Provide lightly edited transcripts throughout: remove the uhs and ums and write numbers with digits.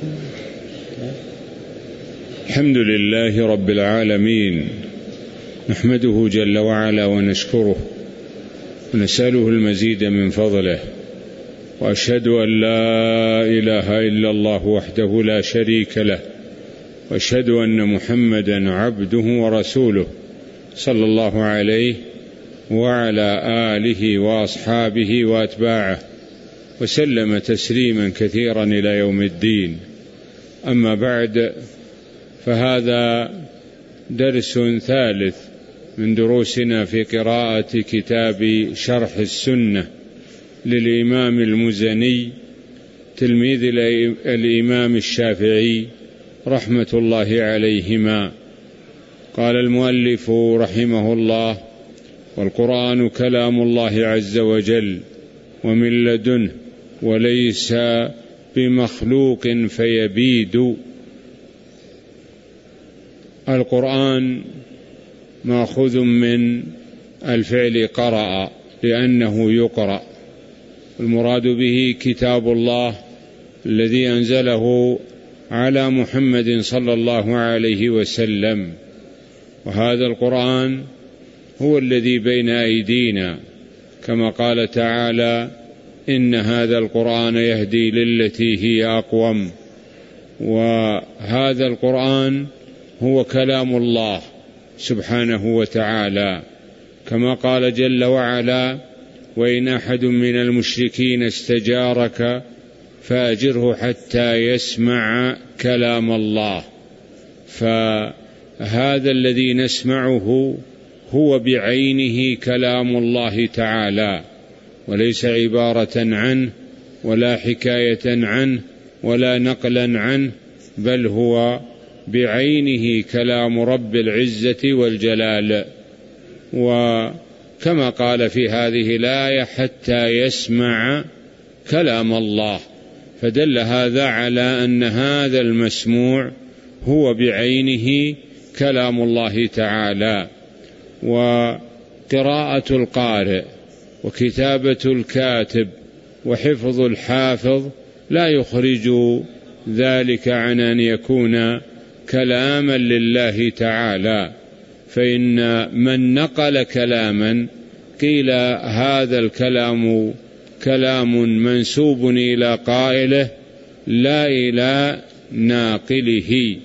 الحمد لله رب العالمين، نحمده جل وعلا ونشكره ونسأله المزيد من فضله، وأشهد أن لا إله إلا الله وحده لا شريك له، وأشهد أن محمدا عبده ورسوله صلى الله عليه وعلى آله وأصحابه وأتباعه وسلم تسليما كثيرا إلى يوم الدين. أما بعد، فهذا درس ثالث من دروسنا في قراءة كتاب شرح السنة للإمام المزني تلميذ الإمام الشافعي رحمة الله عليهما. قال المؤلف رحمه الله: والقرآن كلام الله عز وجل ومن لدنه وليس بمخلوق فيبيد. القرآن مأخوذ من الفعل قرأ لأنه يقرأ، المراد به كتاب الله الذي أنزله على محمد صلى الله عليه وسلم، وهذا القرآن هو الذي بين أيدينا، كما قال تعالى: إن هذا القرآن يهدي للتي هي أقوم. وهذا القرآن هو كلام الله سبحانه وتعالى، كما قال جل وعلا: وإن أحد من المشركين استجارك فأجره حتى يسمع كلام الله. فهذا الذي نسمعه هو بعينه كلام الله تعالى، وليس عبارة عنه ولا حكاية عنه ولا نقلا عنه، بل هو بعينه كلام رب العزة والجلال. وكما قال في هذه الآية: حتى يسمع كلام الله، فدل هذا على أن هذا المسموع هو بعينه كلام الله تعالى. وقراءة القارئ وكتابة الكاتب وحفظ الحافظ لا يخرج ذلك عن أن يكون كلاما لله تعالى، فإن من نقل كلاما قيل هذا الكلام كلام منسوب إلى قائله لا إلى ناقله،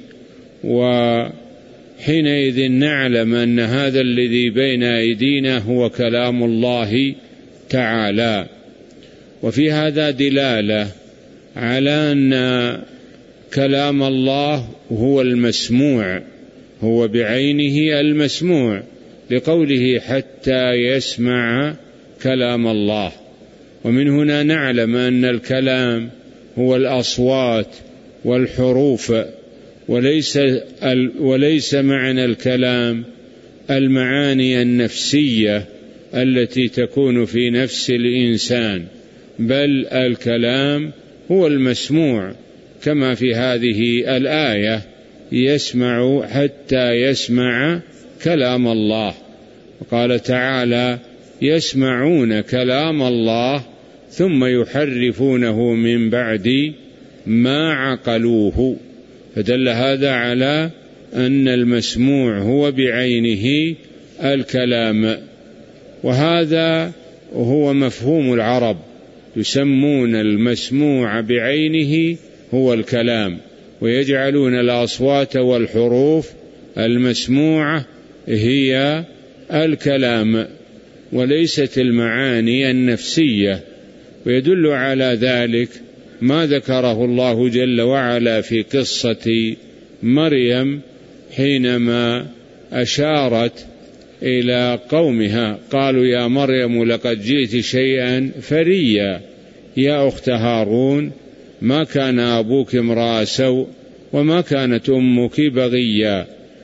وحينئذ نعلم أن هذا الذي بين أيدينا هو كلام الله تعالى. وفي هذا دلالة على أن كلام الله هو المسموع، هو بعينه المسموع، لقوله: حتى يسمع كلام الله. ومن هنا نعلم أن الكلام هو الأصوات والحروف، وليس معنى الكلام المعاني النفسية التي تكون في نفس الإنسان، بل الكلام هو المسموع، كما في هذه الآية: يسمع حتى يسمع كلام الله. وقال تعالى: يسمعون كلام الله ثم يحرفونه من بعد ما عقلوه. فدل هذا على أن المسموع هو بعينه الكلام. وهذا هو مفهوم العرب، يسمون المسموع بعينه هو الكلام، ويجعلون الأصوات والحروف المسموعة هي الكلام، وليست المعاني النفسية. ويدل على ذلك ما ذكره الله جل وعلا في قصة مريم حينما أشارت إلى قومها، قالوا: يا مريم لقد جئت شيئا فريا، يا أخت هارون ما كان أبوك امرأ سوء وما كانت أمك بغيا.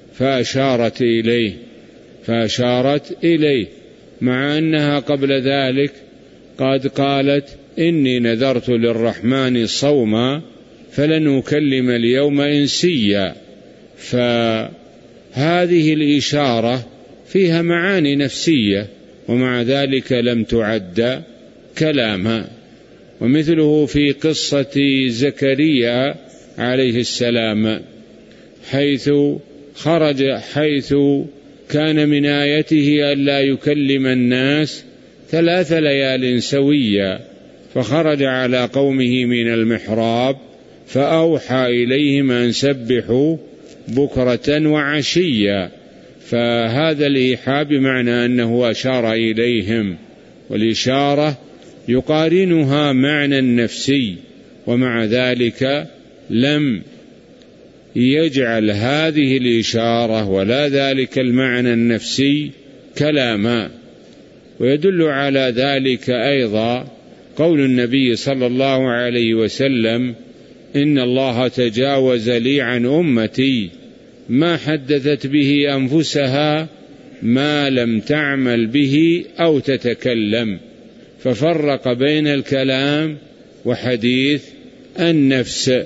فأشارت إليه مع أنها قبل ذلك قد قالت: إني نذرت للرحمن صوما فلن أكلم اليوم إنسيا. فهذه الإشارة فيها معاني نفسية، ومع ذلك لم تعد كلاما. ومثله في قصة زكريا عليه السلام، حيث كان من آيته ألا يكلم الناس 3 ليال سويا، فخرج على قومه من المحراب فأوحى إليهم أن سبحوا بكرة وعشيا. فهذا الإيحاء بمعنى أنه أشار إليهم، والإشارة يقارنها معنى نفسي، ومع ذلك لم يجعل هذه الإشارة ولا ذلك المعنى النفسي كلاما. ويدل على ذلك أيضا قول النبي صلى الله عليه وسلم: إن الله تجاوز لي عن أمتي ما حدثت به أنفسها ما لم تعمل به أو تتكلم، ففرق بين الكلام وحديث النفس.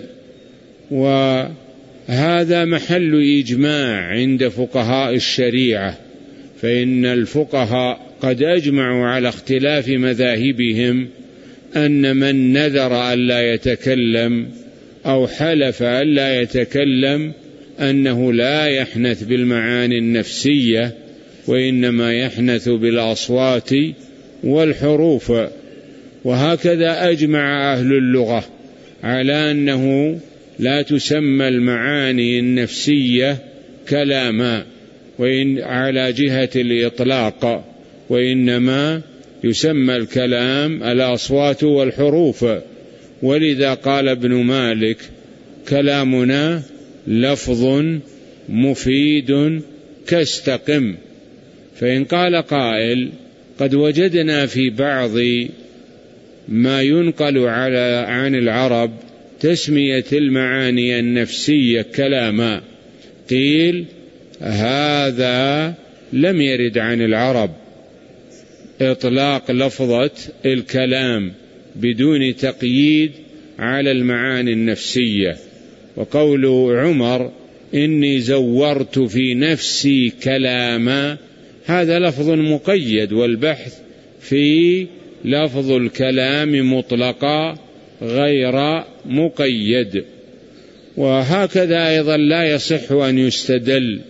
وهذا محل إجماع عند فقهاء الشريعة، فإن الفقهاء قد أجمعوا على اختلاف مذاهبهم أن من نذر ألا يتكلم أو حلف ألا يتكلم أنه لا يحنث بالمعاني النفسية، وإنما يحنث بالأصوات والحروف. وهكذا أجمع أهل اللغة على أنه لا تسمى المعاني النفسية كلاما وإن على جهة الإطلاق، وإنما يسمى الكلام الأصوات والحروف. ولذا قال ابن مالك: كلامنا لفظ مفيد كاستقم. فإن قال قائل: قد وجدنا في بعض ما ينقل عن العرب تسمية المعاني النفسية كلاما، قيل: هذا لم يرد عن العرب إطلاق لفظة الكلام بدون تقييد على المعاني النفسية. وقول عمر: إني زورت في نفسي كلاما، هذا لفظ مقيد، والبحث في لفظ الكلام مطلقا غير مقيد. وهكذا أيضا لا يصح أن يستدل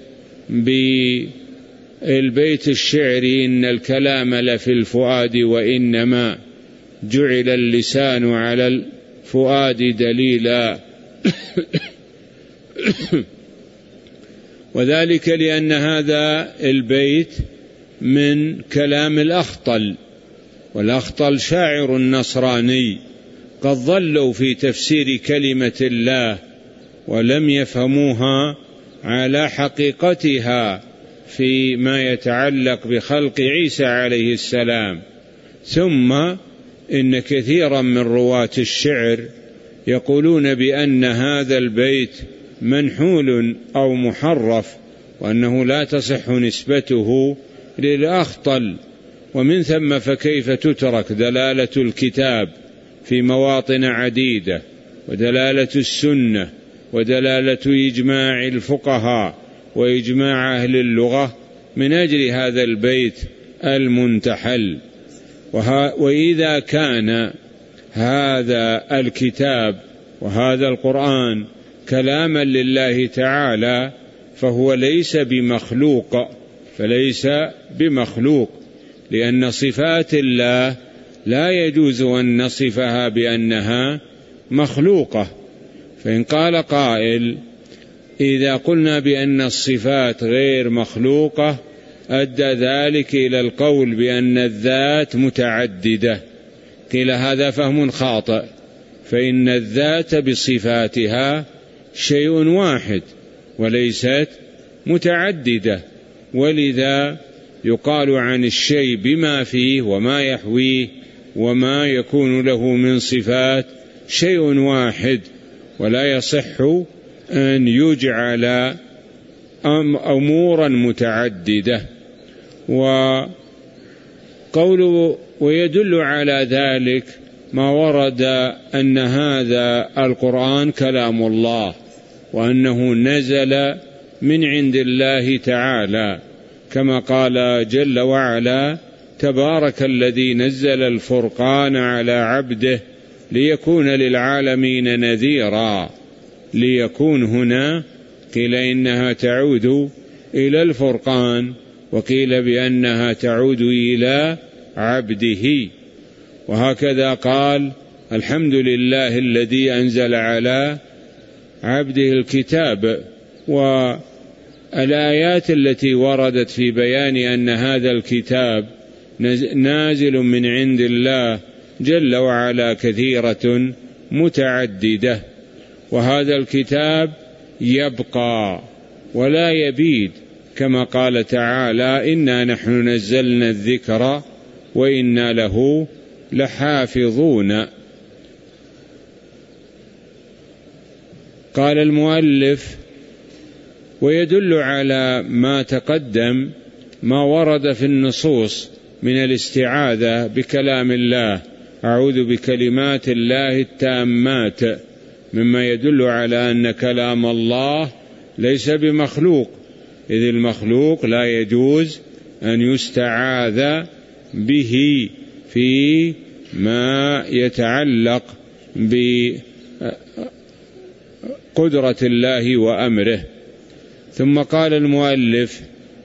بالبيت الشعري: إن الكلام لفي الفؤاد وإنما جعل اللسان على الفؤاد دليلا. وذلك لأن هذا البيت من كلام الأخطل، والأخطل شاعر نصراني قد ظلوا في تفسير كلمة الله ولم يفهموها على حقيقتها فيما يتعلق بخلق عيسى عليه السلام. ثم إن كثيرا من رواة الشعر يقولون بأن هذا البيت منحول أو محرف، وأنه لا تصح نسبته للأخطل. ومن ثم فكيف تترك دلالة الكتاب في مواطن عديدة، ودلالة السنة، ودلالة إجماع الفقهاء وإجماع أهل اللغة من أجل هذا البيت المنتحل. وإذا كان هذا الكتاب وهذا القرآن كلاما لله تعالى فهو ليس بمخلوق، لأن صفات الله لا يجوز أن نصفها بأنها مخلوقة. فإن قال قائل: إذا قلنا بأن الصفات غير مخلوقة أدى ذلك إلى القول بأن الذات متعددة، قيل: هذا فهم خاطئ، فإن الذات بصفاتها شيء واحد وليست متعددة، ولذا يقال عن الشيء بما فيه وما يحويه وما يكون له من صفات شيء واحد، ولا يصح أن يجعل أمورا متعددة. ويدل على ذلك ما ورد أن هذا القرآن كلام الله، وأنه نزل من عند الله تعالى، كما قال جل وعلا: تبارك الذي نزل الفرقان على عبده ليكون للعالمين نذيرا. ليكون هنا قيل إنها تعود إلى الفرقان، وقيل بأنها تعود إلى عبده. وهكذا قال الحمد لله الذي أنزل على عبده الكتاب. والآيات التي وردت في بيان أن هذا الكتاب نازل من عند الله جل وعلا كثيرة متعددة، وهذا الكتاب يبقى ولا يبيد، كما قال تعالى إنا نحن نزلنا الذكر وإنا له لحافظون. قال المؤلف: ويدل على ما تقدم ما ورد في النصوص من الاستعاذة بكلام الله، أعوذ بكلمات الله التامات، مما يدل على أن كلام الله ليس بمخلوق، إذ المخلوق لا يجوز أن يستعاذ به في ما يتعلق بقدرة الله وأمره. ثم قال المؤلف: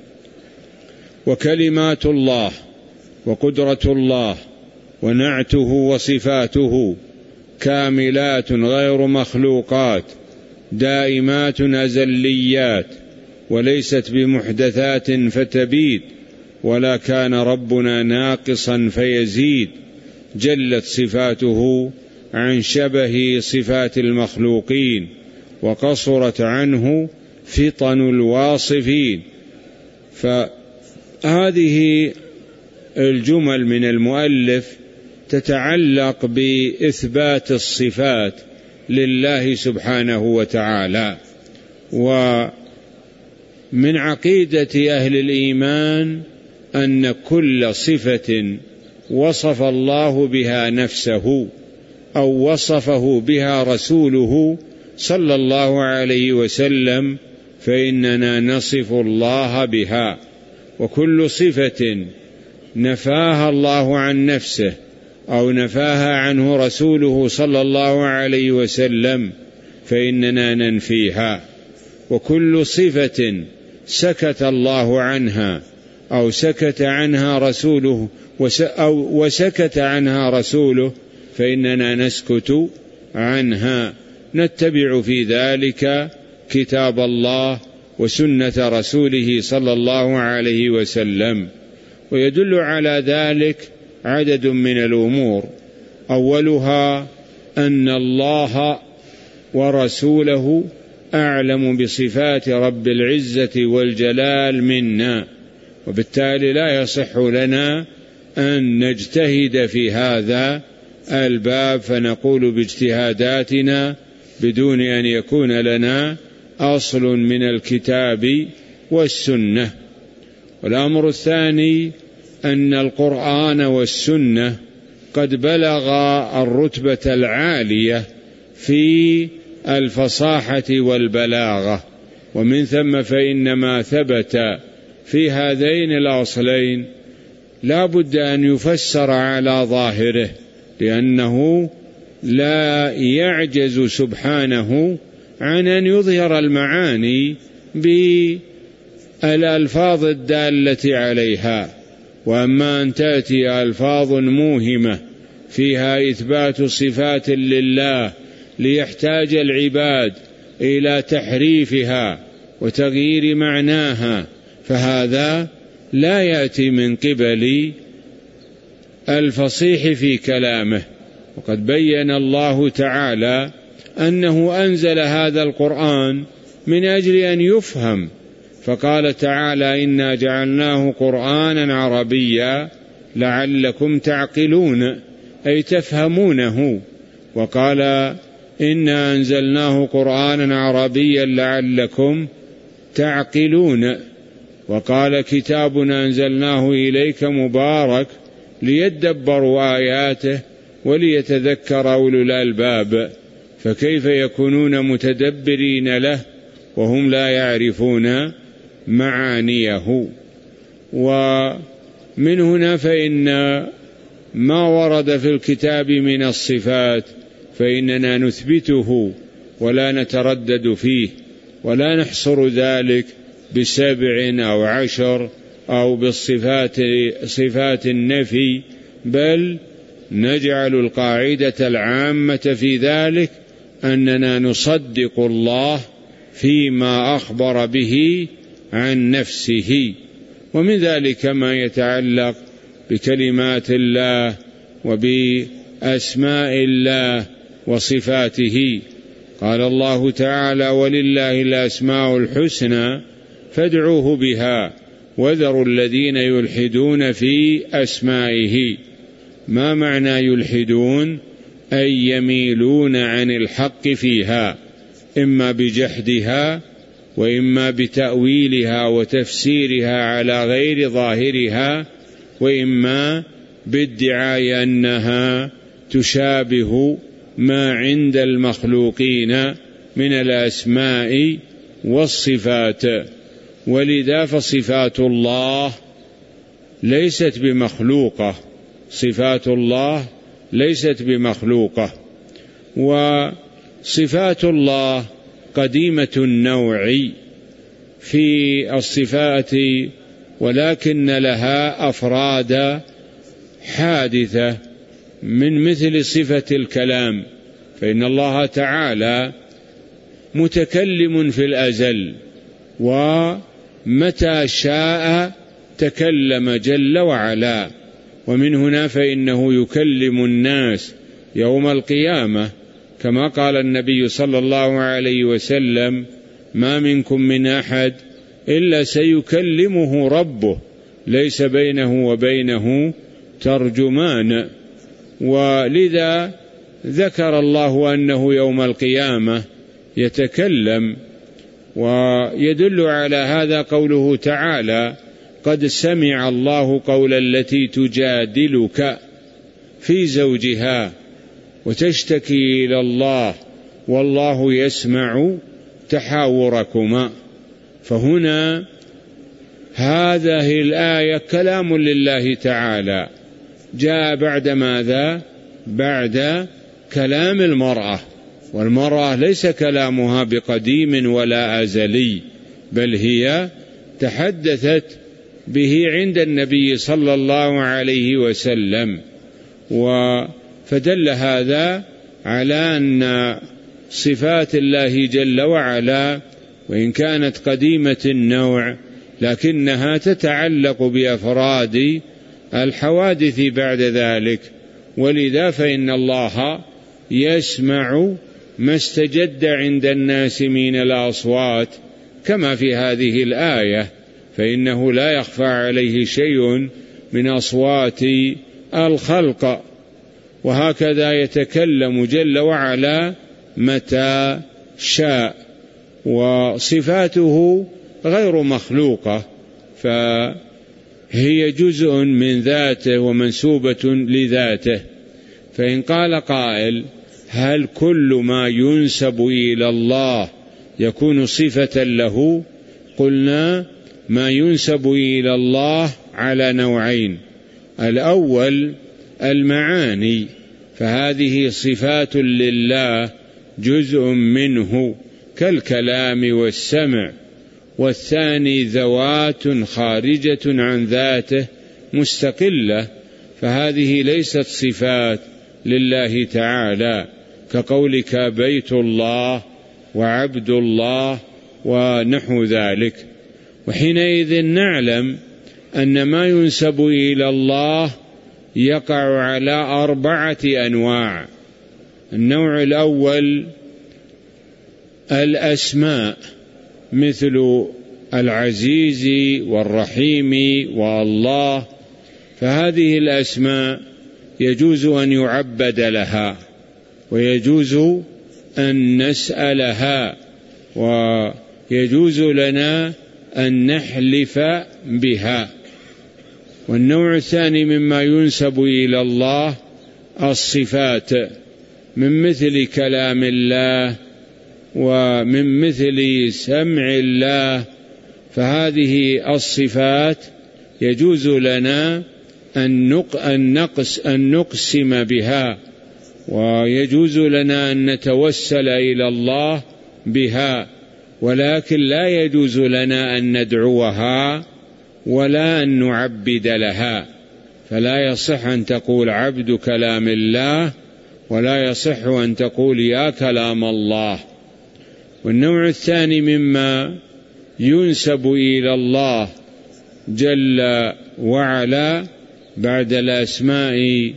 وكلمات الله وقدرة الله ونعته وصفاته كاملات غير مخلوقات دائمات أزليات، وليست بمحدثات فتبيد، ولا كان ربنا ناقصا فيزيد، جلت صفاته عن شبه صفات المخلوقين، وقصرت عنه فطن الواصفين. فهذه الجمل من المؤلف تتعلق بإثبات الصفات لله سبحانه وتعالى. ومن عقيدة أهل الإيمان أن كل صفة وصف الله بها نفسه أو وصفه بها رسوله صلى الله عليه وسلم فإننا نصف الله بها، وكل صفة نفاها الله عن نفسه أو نفاها عنه رسوله صلى الله عليه وسلم فإننا ننفيها، وكل صفة سكت الله عنها أو سكت عنها رسوله وسكت عنها رسوله فإننا نسكت عنها، نتبع في ذلك كتاب الله وسنة رسوله صلى الله عليه وسلم. ويدل على ذلك عدد من الأمور، أولها أن الله ورسوله أعلم بصفات رب العزة والجلال منا، وبالتالي لا يصح لنا أن نجتهد في هذا الباب فنقول باجتهاداتنا بدون أن يكون لنا أصل من الكتاب والسنة. والأمر الثاني أن القرآن والسنة قد بلغا الرتبة العالية في الفصاحة والبلاغة، ومن ثم فإن ما ثبت في هذين الأصلين لا بد أن يفسر على ظاهره، لأنه لا يعجز سبحانه عن أن يظهر المعاني بالألفاظ الدالة عليها. وأما أن تأتي ألفاظ موهمة فيها إثبات صفات لله ليحتاج العباد إلى تحريفها وتغيير معناها، فهذا لا يأتي من قبل الفصيح في كلامه. وقد بين الله تعالى أنه أنزل هذا القرآن من أجل أن يفهم، فقال تعالى: إنا جعلناه قرآنا عربيا لعلكم تعقلون، أي تفهمونه. وقال: إنا أنزلناه قرآنا عربيا لعلكم تعقلون. وقال: كتاب أنزلناه إليك مبارك ليدبروا آياته وليتذكر أولو الألباب. فكيف يكونون متدبرين له وهم لا يعرفون معانيه؟ ومن هنا فإن ما ورد في الكتاب من الصفات فإننا نثبته ولا نتردد فيه، ولا نحصر ذلك ب7 أو 10 أو صفات النفي، بل نجعل القاعدة العامة في ذلك أننا نصدق الله فيما أخبر به عن نفسه. ومن ذلك ما يتعلق بكلمات الله وبأسماء الله وصفاته. قال الله تعالى: ولله الأسماء الحسنى فادعوه بها وذروا الذين يلحدون في أسمائه. ما معنى يلحدون؟ أي يميلون عن الحق فيها، إما بجحدها وإما بتأويلها وتفسيرها على غير ظاهرها، وإما بادعاء أنها تشابه ما عند المخلوقين من الأسماء والصفات. ولذا فصفات الله ليست بمخلوقة، صفات الله ليست بمخلوقة. وصفات الله قديمة النوع في الصفات، ولكن لها أفراد حادثة، من مثل صفة الكلام، فإن الله تعالى متكلم في الأزل، ومتى شاء تكلم جل وعلا. ومن هنا فإنه يكلم الناس يوم القيامة، كما قال النبي صلى الله عليه وسلم: ما منكم من أحد إلا سيكلمه ربه ليس بينه وبينه ترجمان. ولذا ذكر الله أنه يوم القيامة يتكلم. ويدل على هذا قوله تعالى: قد سمع الله قول التي تجادلك في زوجها وتشتكي إلى الله والله يسمع تحاوركما. فهنا هذه الآية كلام لله تعالى، جاء بعد ماذا؟ بعد كلام المرأة، والمرأة ليس كلامها بقديم ولا أزلي، بل هي تحدثت به عند النبي صلى الله عليه وسلم. فدل هذا على أن صفات الله جل وعلا وإن كانت قديمة النوع لكنها تتعلق بأفراد الحوادث بعد ذلك. ولذا فإن الله يسمع ما استجد عند الناس من الأصوات، كما في هذه الآية، فإنه لا يخفى عليه شيء من أصوات الخلق، وهكذا يتكلم جل وعلا متى شاء. وصفاته غير مخلوقة، فهي جزء من ذاته ومنسوبة لذاته. فإن قال قائل: هل كل ما ينسب إلى الله يكون صفة له؟ قلنا: ما ينسب إلى الله على نوعين: الأول المعاني، فهذه صفات لله جزء منه كالكلام والسمع، والثاني ذوات خارجة عن ذاته مستقلة، فهذه ليست صفات لله تعالى، كقولك بيت الله وعبد الله ونحو ذلك. وحينئذ نعلم أن ما ينسب إلى الله يقع على 4 أنواع. النوع الأول الأسماء، مثل العزيز والرحيم والله، فهذه الأسماء يجوز أن يعبد لها ويجوز أن نسألها ويجوز لنا أن نحلف بها. والنوع الثاني مما ينسب إلى الله الصفات، من مثل كلام الله ومن مثل سمع الله، فهذه الصفات يجوز لنا أن نقسم بها ويجوز لنا أن نتوسل إلى الله بها، ولكن لا يجوز لنا أن ندعوها ولا أن نعبد لها. فلا يصح أن تقول عبد كلام الله، ولا يصح أن تقول يا كلام الله. والنوع الثاني مما ينسب إلى الله جل وعلا بعد الأسماء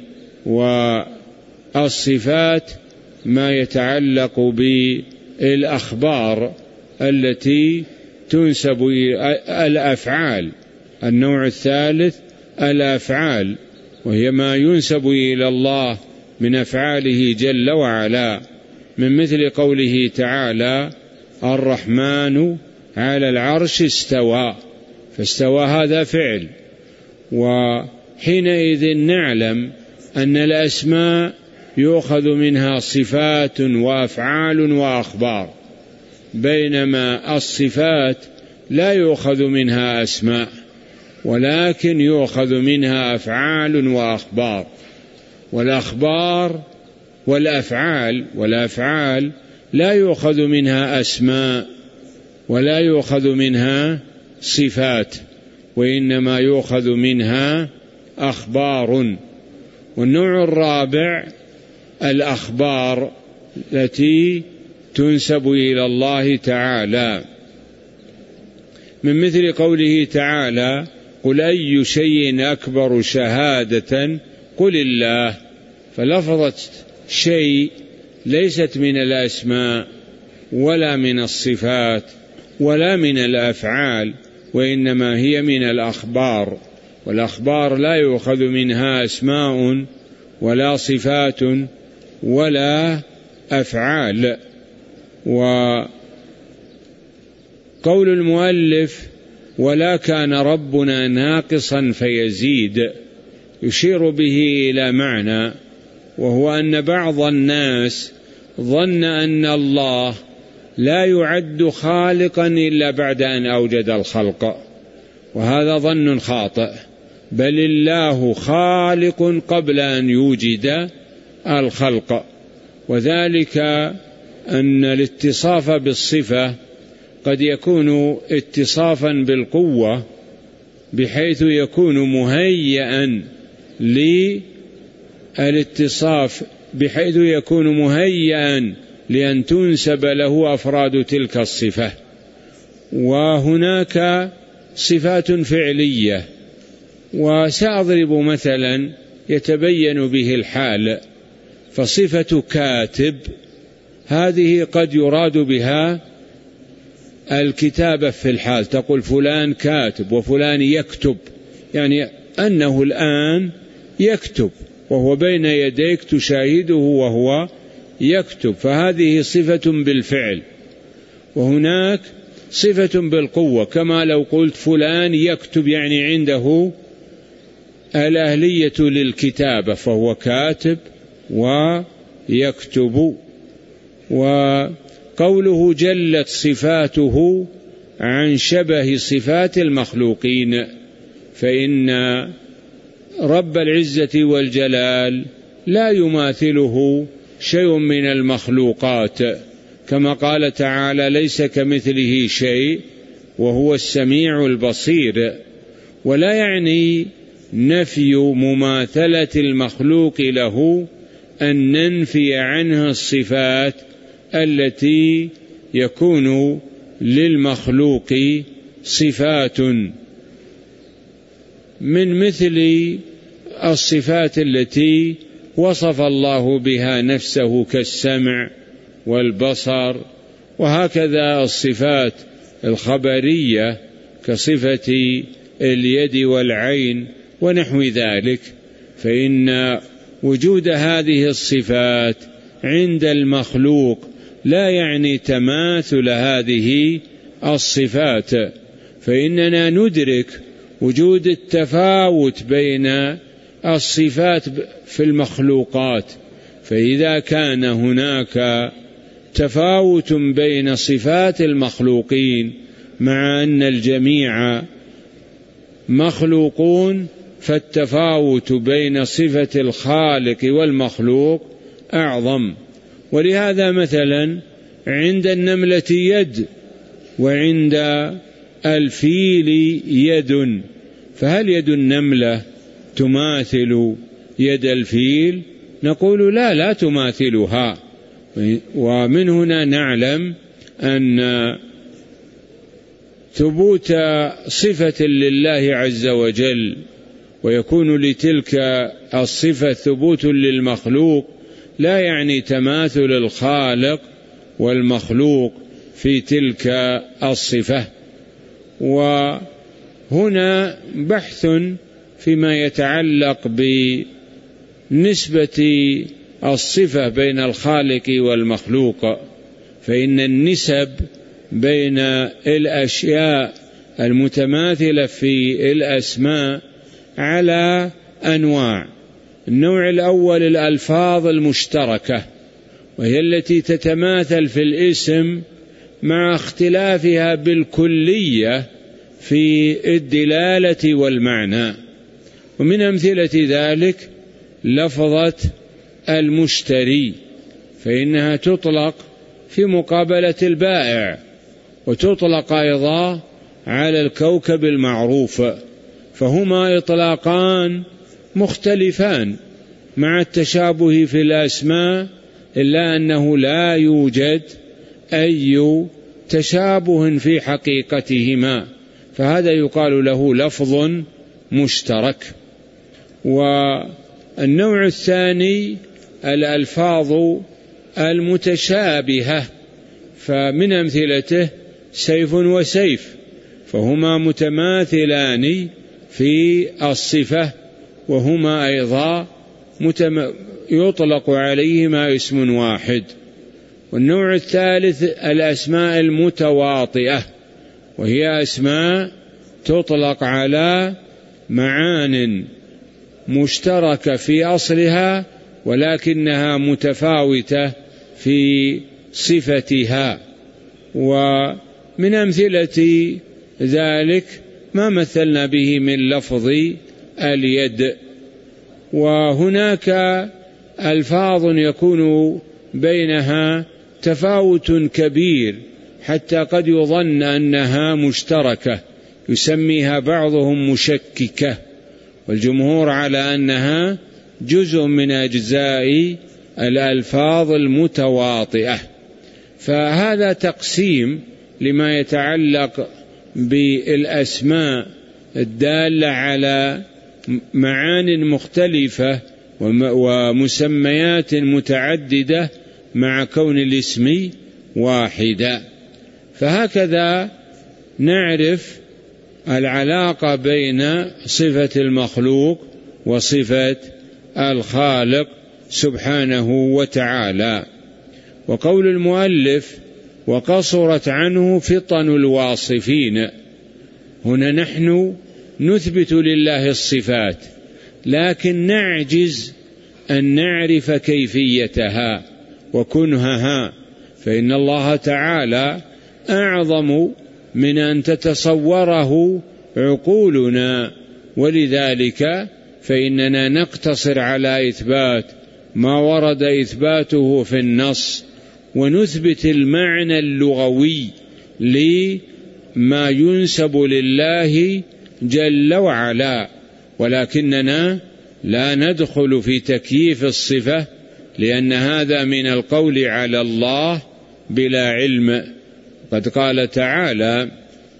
والصفات ما يتعلق بالأخبار التي تنسب الأفعال. النوع الثالث الأفعال، وهي ما ينسب إلى الله من أفعاله جل وعلا، من مثل قوله تعالى الرحمن على العرش استوى، فاستوى هذا فعل. وحينئذ نعلم أن الأسماء يؤخذ منها صفات وأفعال وأخبار، بينما الصفات لا يؤخذ منها أسماء، ولكن يؤخذ منها أفعال وأخبار. والأخبار والأفعال لا يؤخذ منها أسماء ولا يؤخذ منها صفات، وإنما يؤخذ منها أخبار. والنوع الرابع الأخبار التي تنسب إلى الله تعالى، من مثل قوله تعالى قل أي شيء أكبر شهادة قل الله. فلفظة شيء ليست من الأسماء ولا من الصفات ولا من الأفعال، وإنما هي من الأخبار. والأخبار لا يؤخذ منها أسماء ولا صفات ولا أفعال. وقول المؤلف ولا كان ربنا ناقصا فيزيد يشير به إلى معنى، وهو أن بعض الناس ظن أن الله لا يعد خالقا إلا بعد أن أوجد الخلق، وهذا ظن خاطئ، بل الله خالق قبل أن يوجد الخلق. وذلك أن الاتصاف بالصفة قد يكون اتصافا بالقوة، بحيث يكون مهيئا للاتصاف، بحيث يكون مهيئا لأن تنسب له أفراد تلك الصفة. وهناك صفات فعلية، وسأضرب مثلا يتبين به الحال. فصفة كاتب هذه قد يراد بها الكتابة في الحال، تقول فلان كاتب وفلان يكتب، يعني أنه الآن يكتب وهو بين يديك تشاهده وهو يكتب، فهذه صفة بالفعل. وهناك صفة بالقوة، كما لو قلت فلان يكتب، يعني عنده الأهلية للكتابة فهو كاتب ويكتب. وقوله جلت صفاته عن شبه صفات المخلوقين، فإن رب العزة والجلال لا يماثله شيء من المخلوقات، كما قال تعالى ليس كمثله شيء وهو السميع البصير. ولا يعني نفي مماثلة المخلوق له أن ننفي عنه الصفات التي يكون للمخلوق صفات، من مثل الصفات التي وصف الله بها نفسه كالسمع والبصر، وهكذا الصفات الخبرية كصفة اليد والعين ونحو ذلك. فإن وجود هذه الصفات عند المخلوق لا يعني تماثل هذه الصفات، فإننا ندرك وجود التفاوت بين الصفات في المخلوقات. فإذا كان هناك تفاوت بين صفات المخلوقين مع أن الجميع مخلوقون، فالتفاوت بين صفة الخالق والمخلوق أعظم. ولهذا مثلا عند النملة يد وعند الفيل يد، فهل يد النملة تماثل يد الفيل؟ نقول لا تماثلها. ومن هنا نعلم أن ثبوت صفة لله عز وجل ويكون لتلك الصفة ثبوت للمخلوق لا يعني تماثل الخالق والمخلوق في تلك الصفة. وهنا بحث فيما يتعلق بنسبة الصفة بين الخالق والمخلوق، فإن النسب بين الأشياء المتماثلة في الأسماء على أنواع. النوع الأول الألفاظ المشتركة، وهي التي تتماثل في الاسم مع اختلافها بالكلية في الدلالة والمعنى. ومن أمثلة ذلك لفظة المشتري، فإنها تطلق في مقابلة البائع، وتطلق أيضا على الكوكب المعروف، فهما إطلاقان مختلفان مع التشابه في الأسماء، إلا أنه لا يوجد أي تشابه في حقيقتهما، فهذا يقال له لفظ مشترك. والنوع الثاني الألفاظ المتشابهة، فمن أمثلته سيف وسيف، فهما متماثلان في الصفة، وهما أيضا يطلق عليهما اسم واحد. والنوع الثالث الأسماء المتواطئة، وهي أسماء تطلق على معان مشتركة في أصلها ولكنها متفاوتة في صفتها. ومن أمثلة ذلك ما مثلنا به من لفظ اليد. وهناك ألفاظ يكون بينها تفاوت كبير حتى قد يظن أنها مشتركة، يسميها بعضهم مشككة، والجمهور على أنها جزء من أجزاء الألفاظ المتواطئة. فهذا تقسيم لما يتعلق بالأسماء الدالة على معان مختلفة ومسميات متعددة مع كون الاسم واحدا. فهكذا نعرف العلاقة بين صفة المخلوق وصفة الخالق سبحانه وتعالى. وقول المؤلف وقصرت عنه فطن الواصفين، هنا نحن نثبت لله الصفات لكن نعجز أن نعرف كيفيتها وكنهها، فإن الله تعالى أعظم من أن تتصوره عقولنا، ولذلك فإننا نقتصر على إثبات ما ورد إثباته في النص، ونثبت المعنى اللغوي لما ينسب لله جل وعلا، ولكننا لا ندخل في تكييف الصفة، لأن هذا من القول على الله بلا علم. قد قال تعالى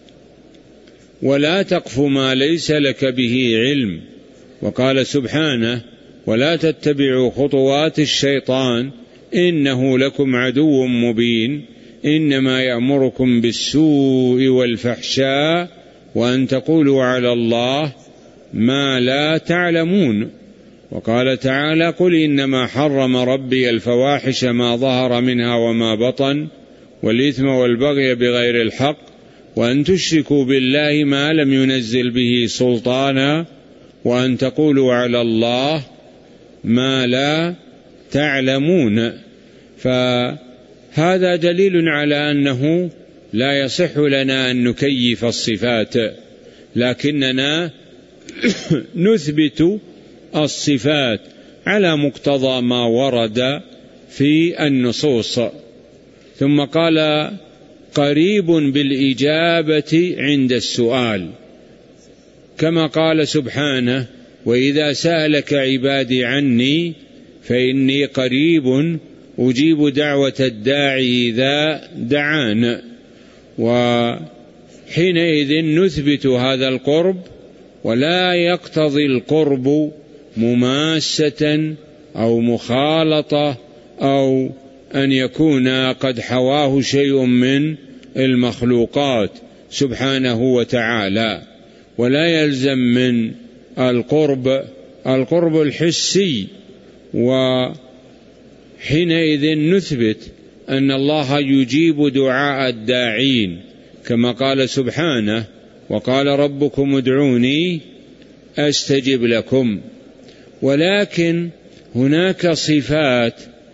ولا تقف ما ليس لك به علم، وقال سبحانه ولا تتبعوا خطوات الشيطان إنه لكم عدو مبين إنما يأمركم بالسوء والفحشاء وأن تقولوا على الله ما لا تعلمون. وقال تعالى قل إنما حرم ربي الفواحش ما ظهر منها وما بطن والإثم والبغي بغير الحق وأن تشركوا بالله ما لم ينزل به سلطانا وأن تقولوا على الله ما لا تعلمون. فهذا دليل على أنه لا يصح لنا أن نكيف الصفات، لكننا نثبت الصفات على مقتضى ما ورد في النصوص. ثم قال قريب بالإجابة عند السؤال، كما قال سبحانه وإذا سألك عبادي عني فإني قريب أجيب دعوة الداعي إذا دعان. وحينئذ نثبت هذا القرب، ولا يقتضي القرب مماسة أو مخالطة أو أن يكون قد حواه شيء من المخلوقات سبحانه وتعالى، ولا يلزم من القرب الحسي. وحينئذ نثبت أن الله يجيب دعاء الداعين كما قال سبحانه وقال ربكم ادعوني أستجب لكم. ولكن هناك صفات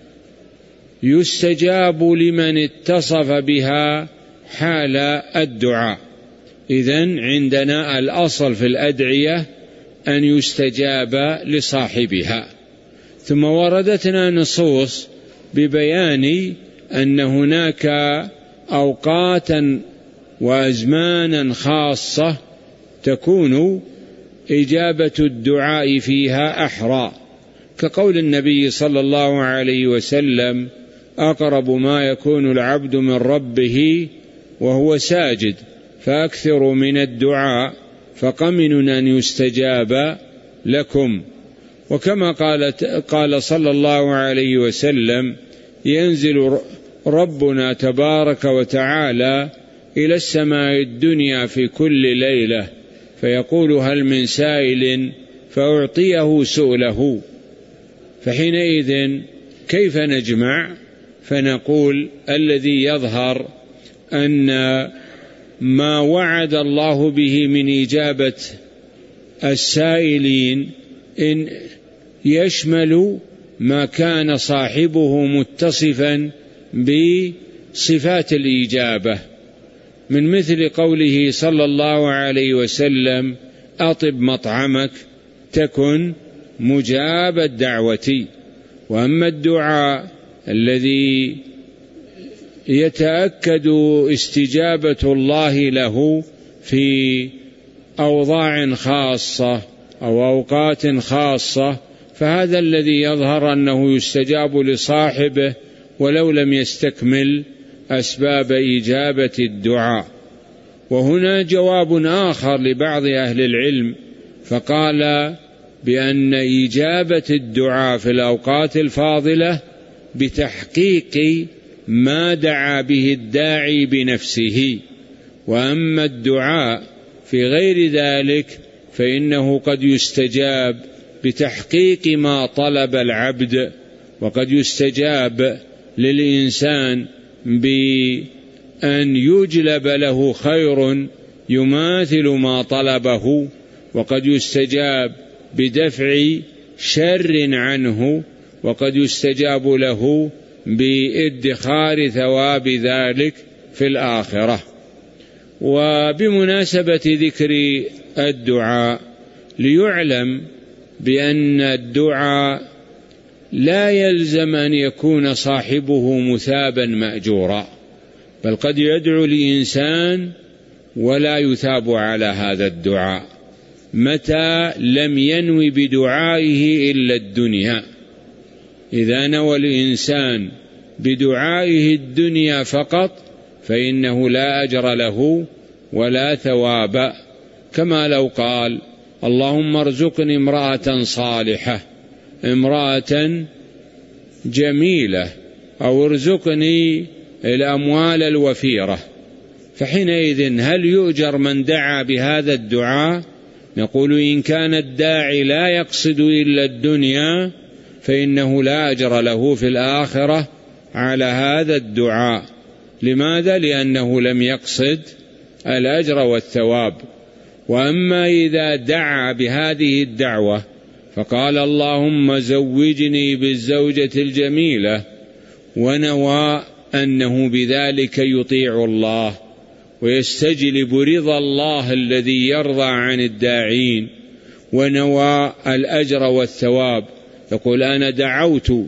يستجاب لمن اتصف بها حال الدعاء. إذن عندنا الأصل في الأدعية أن يستجاب لصاحبها. ثم وردتنا نصوص ببيان أن هناك أوقاتا وأزمانا خاصة تكون إجابة الدعاء فيها أحرى، كقول النبي صلى الله عليه وسلم أقرب ما يكون العبد من ربه وهو ساجد فأكثر من الدعاء فقمن أن يستجاب لكم. وكما قال صلى الله عليه وسلم ينزل ربنا تبارك وتعالى إلى السماء الدنيا في كل ليلة فيقول هل من سائل فأعطيه سؤله. فحينئذ كيف نجمع؟ فنقول الذي يظهر أن ما وعد الله به من إجابة السائلين إن يشمل ما كان صاحبه متصفا بصفات الإجابة، من مثل قوله صلى الله عليه وسلم أطب مطعمك تكن مجاب الدعوة. وأما الدعاء الذي يتأكد استجابة الله له في أوضاع خاصة أو أوقات خاصة فهذا الذي يظهر أنه يستجاب لصاحبه ولو لم يستكمل أسباب إجابة الدعاء. وهنا جواب آخر لبعض أهل العلم فقال بأن إجابة الدعاء في الأوقات الفاضلة بتحقيق ما دعا به الداعي بنفسه، وأما الدعاء في غير ذلك فإنه قد يستجاب بتحقيق ما طلب العبد، وقد يستجاب للإنسان بأن يجلب له خير يماثل ما طلبه، وقد يستجاب بدفع شر عنه، وقد يستجاب له بادخار ثواب ذلك في الآخرة. وبمناسبة ذكر الدعاء ليعلم بأن الدعاء لا يلزم أن يكون صاحبه مثابا مأجورا، بل قد يدعو لإنسان ولا يثاب على هذا الدعاء متى لم ينوي بدعائه إلا الدنيا. إذا نوى الإنسان بدعائه الدنيا فقط فإنه لا أجر له ولا ثواب، كما لو قال اللهم ارزقني امرأة صالحة، امرأة جميلة، أو ارزقني الأموال الوفيرة، فحينئذ هل يؤجر من دعا بهذا الدعاء؟ نقول إن كان الداعي لا يقصد إلا الدنيا فإنه لا أجر له في الآخرة على هذا الدعاء. لماذا؟ لأنه لم يقصد الأجر والثواب. وأما إذا دعا بهذه الدعوة فقال اللهم زوجني بالزوجة الجميلة، ونوى أنه بذلك يطيع الله ويستجلب رضا الله الذي يرضى عن الداعين، ونوى الأجر والثواب، يقول أنا دعوت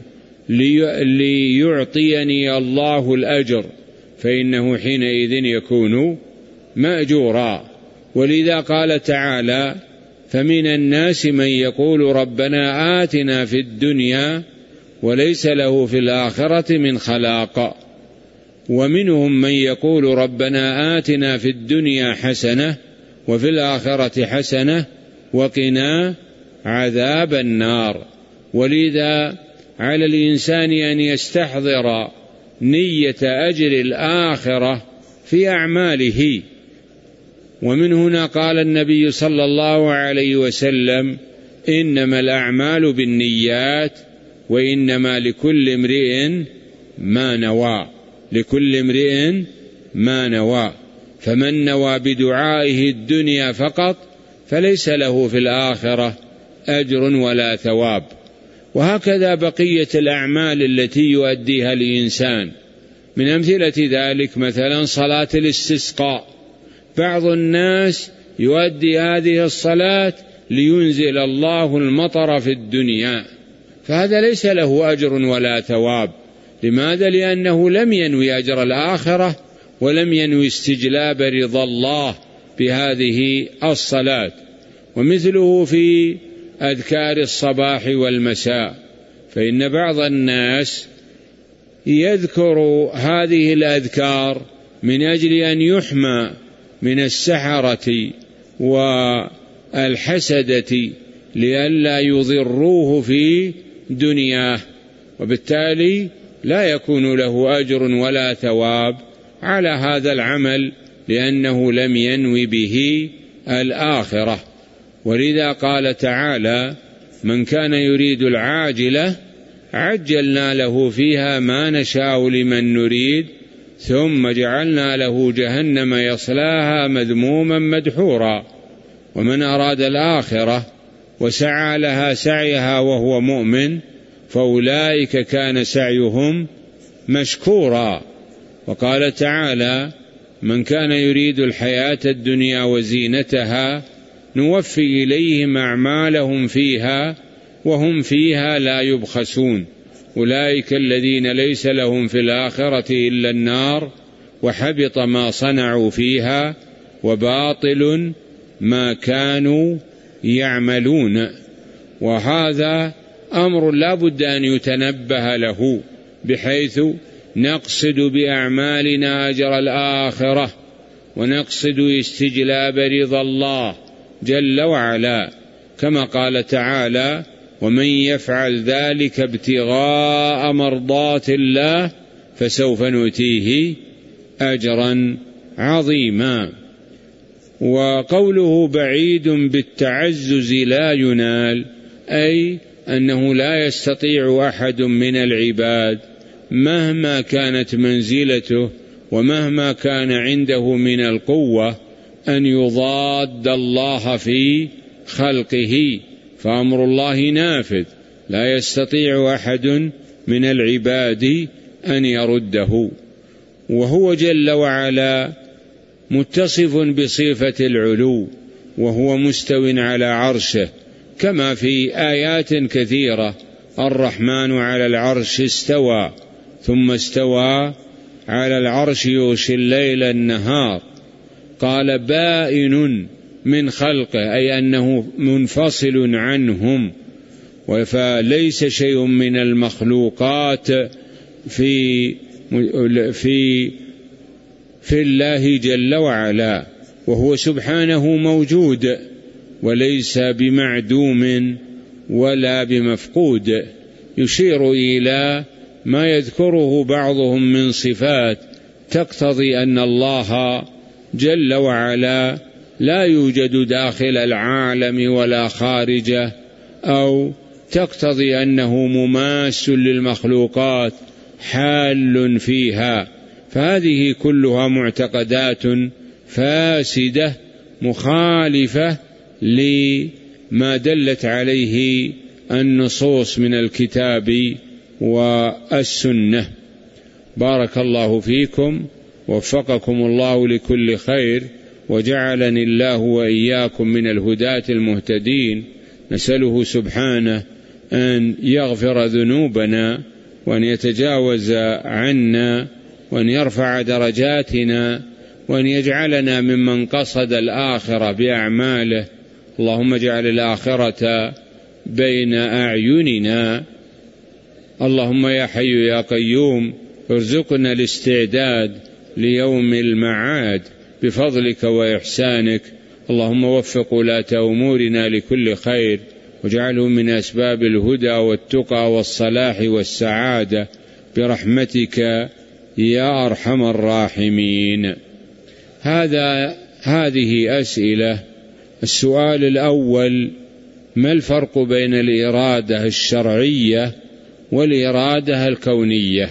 ليعطيني الله الأجر، فإنه حينئذ يكون مأجورا. ولذا قال تعالى: فمن الناس من يقول ربنا آتنا في الدنيا وليس له في الآخرة من خلاق، ومنهم من يقول ربنا آتنا في الدنيا حسنة وفي الآخرة حسنة وقنا عذاب النار. ولذا على الإنسان أن يستحضر نية أجر الآخرة في أعماله. ومن هنا قال النبي صلى الله عليه وسلم: إنما الأعمال بالنيات وإنما لكل امرئ ما نوى، لكل امرئ ما نوى. فمن نوى بدعائه الدنيا فقط فليس له في الآخرة أجر ولا ثواب. وهكذا بقية الأعمال التي يؤديها الإنسان. من أمثلة ذلك مثلا صلاة الاستسقاء، بعض الناس يؤدي هذه الصلاة لينزل الله المطر في الدنيا، فهذا ليس له أجر ولا ثواب. لماذا؟ لأنه لم ينوي أجر الآخرة ولم ينوي استجلاب رضا الله بهذه الصلاة. ومثله في أذكار الصباح والمساء، فإن بعض الناس يذكر هذه الأذكار من أجل أن يحمى من السحرة والحسدة لئلا يضروه في دنياه، وبالتالي لا يكون له أجر ولا ثواب على هذا العمل لأنه لم ينوي به الآخرة. ولذا قال تعالى: من كان يريد العاجلة عجلنا له فيها ما نشاء لمن نريد ثم جعلنا له جهنم يصلاها مذموما مدحورا. ومن أراد الآخرة وسعى لها سعيها وهو مؤمن فأولئك كان سعيهم مشكورا. وقال تعالى: من كان يريد الحياة الدنيا وزينتها نوفي إليهم أعمالهم فيها وهم فيها لا يبخسون. أولئك الذين ليس لهم في الآخرة إلا النار وحبط ما صنعوا فيها وباطل ما كانوا يعملون. وهذا أمر لا بد أن يتنبه له، بحيث نقصد بأعمالنا أجر الآخرة ونقصد استجلاب رضا الله جل وعلا، كما قال تعالى: ومن يفعل ذلك ابتغاء مرضات الله فسوف نؤتيه أجرا عظيما. وقوله بعيد بالتعزز لا ينال، أي أنه لا يستطيع أحد من العباد مهما كانت منزلته ومهما كان عنده من القوة أن يضاد الله في خلقه، فأمر الله نافذ لا يستطيع أحد من العباد أن يرده. وهو جل وعلا متصف بصفة العلو وهو مستو على عرشه، كما في آيات كثيرة: الرحمن على العرش استوى ثم استوى على العرش يغشي الليل النهار. قال: بائن من خلقه، أي أنه منفصل عنهم، فليس شيء من المخلوقات في الله جل وعلا، وهو سبحانه موجود وليس بمعدوم ولا بمفقود. يشير إلى ما يذكره بعضهم من صفات تقتضي أن الله جل وعلا لا يوجد داخل العالم ولا خارجه، أو تقتضي أنه مماس للمخلوقات حال فيها. فهذه كلها معتقدات فاسدة مخالفة لما دلت عليه النصوص من الكتاب والسنة. بارك الله فيكم، وفقكم الله لكل خير، وجعلني الله وإياكم من الهداة المهتدين. نسأله سبحانه أن يغفر ذنوبنا وأن يتجاوز عنا، وأن يرفع درجاتنا، وأن يجعلنا ممن قصد الآخرة بأعماله. اللهم اجعل الآخرة بين أعيننا. اللهم يا حي يا قيوم ارزقنا الاستعداد ليوم المعاد بفضلك وإحسانك. اللهم وفق ولاة أمورنا لكل خير، واجعله من أسباب الهدى والتقى والصلاح والسعادة برحمتك يا أرحم الراحمين. هذه أسئلة. السؤال الأول: ما الفرق بين الإرادة الشرعية والإرادة الكونية؟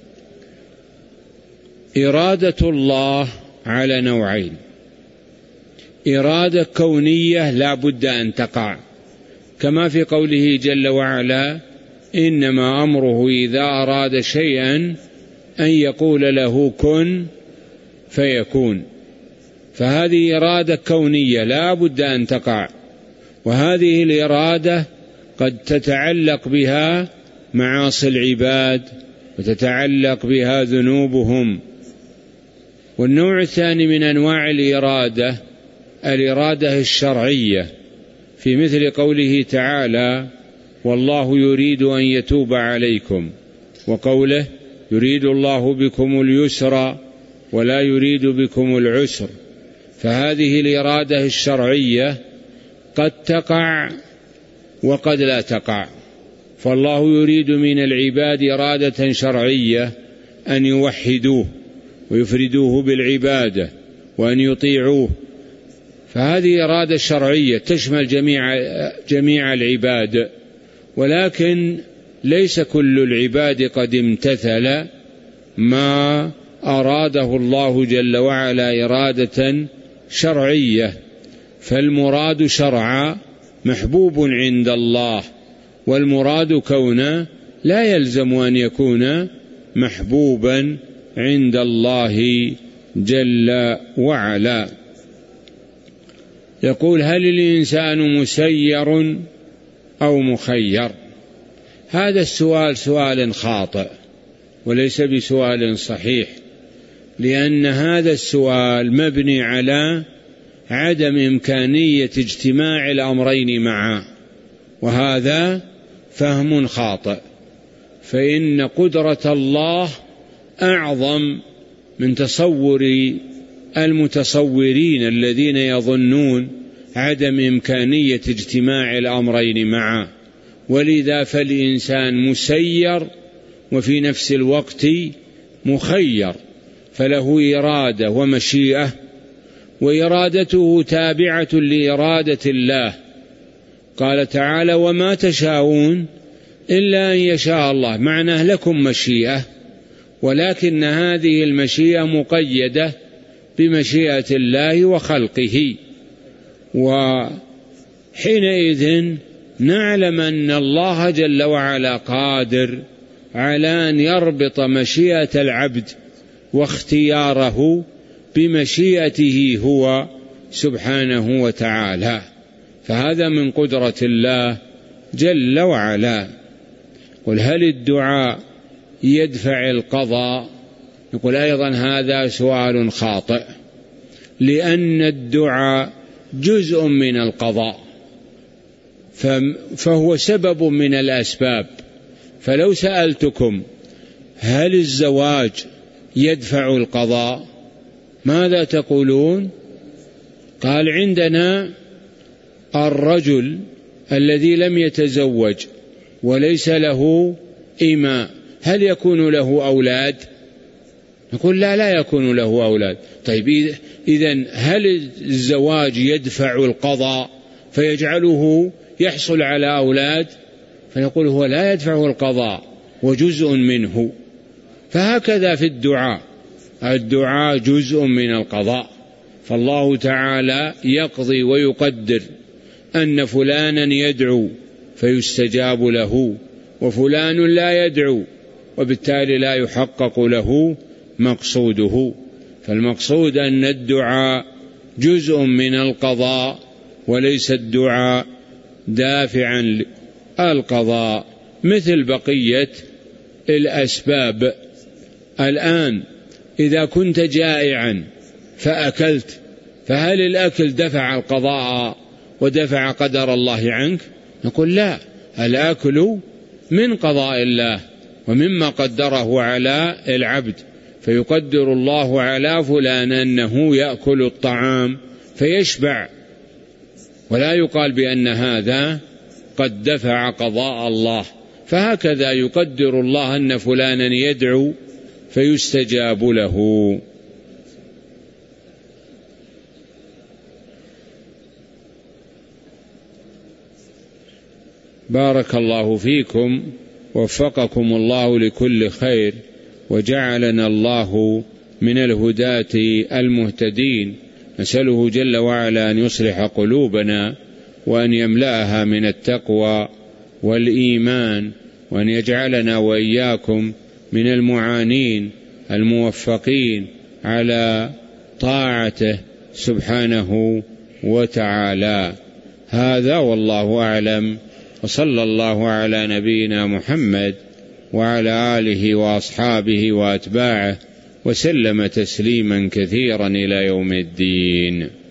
إرادة الله على نوعين: إرادة كونية لا بد أن تقع، كما في قوله جل وعلا: إنما أمره إذا أراد شيئا أن يقول له كن فيكون. فهذه إرادة كونية لا بد أن تقع، وهذه الإرادة قد تتعلق بها معاصي العباد وتتعلق بها ذنوبهم. والنوع الثاني من أنواع الإرادة الإرادة الشرعية، في مثل قوله تعالى: والله يريد أن يتوب عليكم، وقوله: يريد الله بكم اليسر ولا يريد بكم العسر. فهذه الإرادة الشرعية قد تقع وقد لا تقع. فالله يريد من العباد إرادة شرعية أن يوحدوه ويفردوه بالعبادة وأن يطيعوه، فهذه إرادة شرعية تشمل جميع العباد، ولكن ليس كل العباد قد امتثل ما أراده الله جل وعلا إرادة شرعية. فالمراد شرعا محبوب عند الله، والمراد كونا لا يلزم أن يكون محبوبا عند الله جل وعلا. يقول: هل الإنسان مسير أو مخير؟ هذا السؤال سؤال خاطئ وليس بسؤال صحيح، لأن هذا السؤال مبني على عدم إمكانية اجتماع الأمرين معا، وهذا فهم خاطئ. فإن قدرة الله أعظم من تصور المتصورين الذين يظنون عدم إمكانية اجتماع الأمرين معا. ولذا فالإنسان مسير وفي نفس الوقت مخير، فله إرادة ومشيئة، وإرادته تابعة لإرادة الله. قال تعالى: وما تشاءون إلا أن يشاء الله. معناه لكم مشيئة، ولكن هذه المشيئة مقيدة بمشيئة الله وخلقه. وحينئذ نعلم أن الله جل وعلا قادر على أن يربط مشيئة العبد واختياره بمشيئته هو سبحانه وتعالى، فهذا من قدرة الله جل وعلا. قل: هل الدعاء يدفع القضاء؟ يقول أيضا هذا سؤال خاطئ، لأن الدعاء جزء من القضاء، فهو سبب من الأسباب. فلو سألتكم: هل الزواج يدفع القضاء؟ ماذا تقولون؟ قال: عندنا الرجل الذي لم يتزوج وليس له إماء، هل يكون له أولاد؟ نقول: لا يكون له أولاد. طيب إذن هل الزواج يدفع القضاء فيجعله يحصل على أولاد؟ فنقول: هو لا يدفع القضاء وجزء منه. فهكذا في الدعاء جزء من القضاء، فالله تعالى يقضي ويقدر أن فلانا يدعو فيستجاب له، وفلان لا يدعو، وبالتالي لا يحقق له مقصوده. فالمقصود أن الدعاء جزء من القضاء وليس الدعاء دافعا القضاء، مثل بقية الأسباب. الآن إذا كنت جائعا فأكلت، فهل الأكل دفع القضاء ودفع قدر الله عنك؟ نقول لا، الأكل من قضاء الله ومما قدره على العبد، فيقدر الله على فلان أنه يأكل الطعام فيشبع، ولا يقال بأن هذا قد دفع قضاء الله. فهكذا يقدر الله أن فلانا يدعو فيستجاب له. بارك الله فيكم، وفقكم الله لكل خير، وجعلنا الله من الهداة المهتدين. نسأله جل وعلا أن يصلح قلوبنا وأن يملأها من التقوى والإيمان، وأن يجعلنا وإياكم من المعانين الموفقين على طاعته سبحانه وتعالى. هذا والله أعلم، وصلى الله على نبينا محمد وعلى آله وأصحابه وأتباعه وسلم تسليما كثيرا إلى يوم الدين.